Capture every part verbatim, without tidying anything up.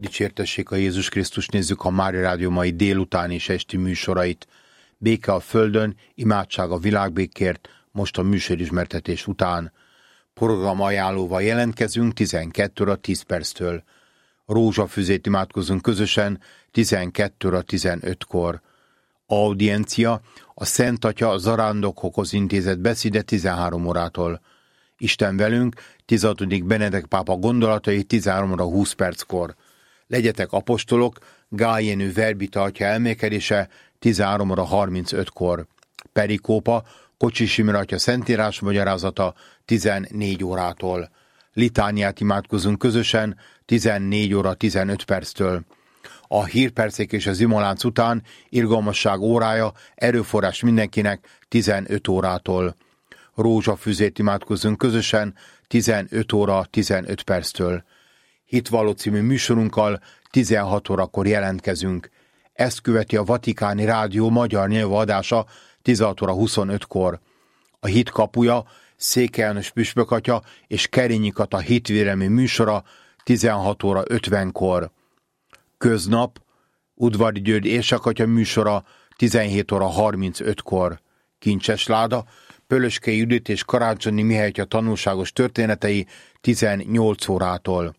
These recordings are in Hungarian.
dicsértessék a Jézus Krisztus, nézzük a Mária Rádió mai délután és esti műsorait. Béke a földön, imádság a világbékért, most a műsorismertetés után. Program ajánlóval jelentkezünk tizenkét óra tíz perctől. Rózsafüzét imádkozunk közösen tizenkét óra tizenötkor. Audiencia, a Szent Atya a zarándokokhoz intézett beszéde tizenhárom órától. Isten velünk, tizenhatodik Benedek pápa gondolatai tizenhárom óra húsz perckor. Legyetek apostolok, Gál Jenő Verbi tartja elmélkedése tizenhárom óra harmincötkor. Perikópa, Kocsis Imre atya szentírás magyarázata tizennégy órától. Litániát imádkozunk közösen tizennégy óra tizenöt perctől. A hírpercek és az imolánc után irgalmasság órája, erőforrás mindenkinek tizenöt órától. Rózsafüzét imádkozzunk közösen tizenöt óra tizenöt perctől. Hitvalló című műsorunkkal tizenhat órakor jelentkezünk. Ezt követi a Vatikáni Rádió magyar nyelvű adása tizenhat óra huszonötkor. A hit kapuja, Székely János püspök atya és Kerényi Kata hitvérelmi műsora tizenhat óra ötvenkor. Köznap, Udvari György érsakatya műsora tizenhét óra harmincötkor. Kincses láda, Pölöskei Judit és Karácsonyi Mihály atya tanulságos történetei tizennyolc órától.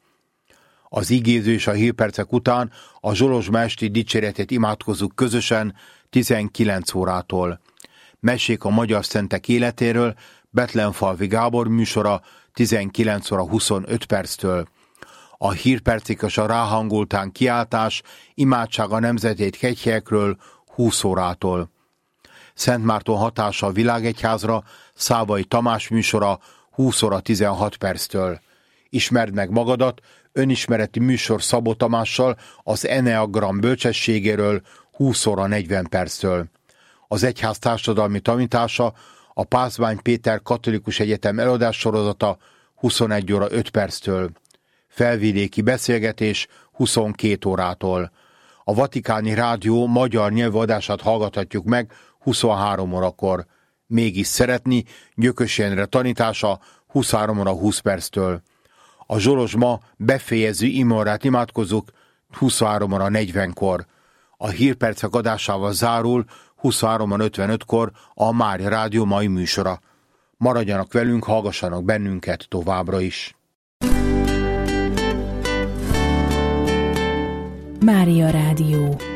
Az igéző és a hírpercek után a Zsolozsma esti dicséretét imádkozzuk közösen tizenkilenc órától. Mesék a magyar szentek életéről, Betlenfalvi Gábor műsora tizenkilenc óra huszonöt perctől. A hírpercek és a ráhangoltán kiáltás, imádság a nemzetét hegyhelyekről húsz órától. Szent Márton hatása a világegyházra, Szávai Tamás műsora húsz óra tizenhat perctől. Ismerd meg magadat, önismereti műsor Szabó Tamással az Eneagram bölcsességéről húsz óra negyven perctől. Az egyház társadalmi tanítása, a Pászmány Péter Katolikus Egyetem előadás sorozata huszonegy óra öt perctől. Felvidéki beszélgetés huszonkét órától. A Vatikáni Rádió magyar nyelvű adását hallgathatjuk meg huszonhárom órakor. Mégis szeretni, Gyökös Jenre tanítása huszonhárom óra húsz perctől. A Zsolozsma befejező imorát imádkozzuk huszonhárom óra negyvenkor. A hírpercek adásával zárul huszonhárom óra ötvenötkor a Mária Rádió mai műsora. Maradjanak velünk, hallgassanak bennünket továbbra is. Mária Rádió.